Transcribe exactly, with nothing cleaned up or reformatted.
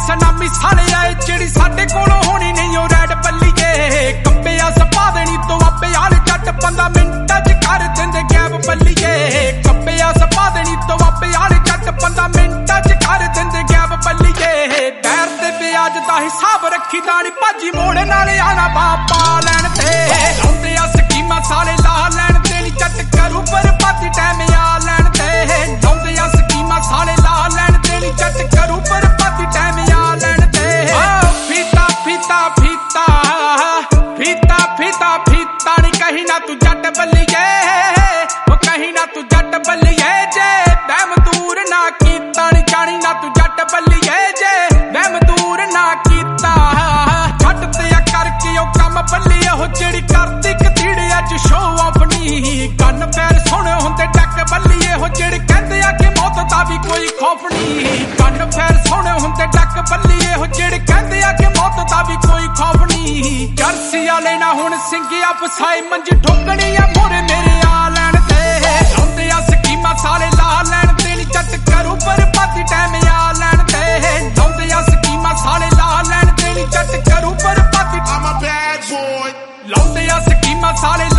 सनामी साले आए जेड़ी साडे कोलों होनी नहीं ओ रैड बल्लीए कंबे आ सपा देनी तो आपे यार जट पंदा मिंटां च कर दिंदे गैप बल्लीए कंबे आ सपा देनी तो आपे यार जट पंदा मिंटां च कर दिंदे गैप बल्लीए पैर ते ब्याज दा हिसाब रखी दानी भाजी मोड़ नाले आना बापा लैण ते लाउंदे आ स्कीमां साले ला लैण ते नी जट करू बर्बादी टाइम आ लैण ते लाउंदे आ स्कीमां साले ला लैण ते नी जट करू बर्बादी टाइम आ लैण ते फीता फीता फीता फीता फीता फीता नी कहीं ना तू जट बल्लीए ओ कहीं ना तू जट बल्लीए जे बैम दूर ना कीता नी जानी ना तू जट बल्लीए जे बैम दूर ना कीता जट ते करके ओ कम बल्लीए हो जेड़ी करती कतीड़े अज शो अपनी गन पैर सोने हुंदे टक बल्लीए हो जेड़ी कहंदे आ कि मौत दा भी कोई खौफ नहीं गन पैर सोने हुंदे टक बल्लीए हो जेड़ी कहंदे आ कि मौत दा भी कोई खौफ नहीं जर्सी वाले ना हुण सिंगिया फसाए मंज ठोकनी आ मोरे मेरे आ लैण ते लाउंदे आ स्कीमां साले ला लैण ते नी जट करू बर्बादी टाइम आ लैण ते लाउंदे आ स्कीमां साले ला लैण ते नी जट करू बर्बादी I'm a bad boy लाउंदे आ स्कीमां साले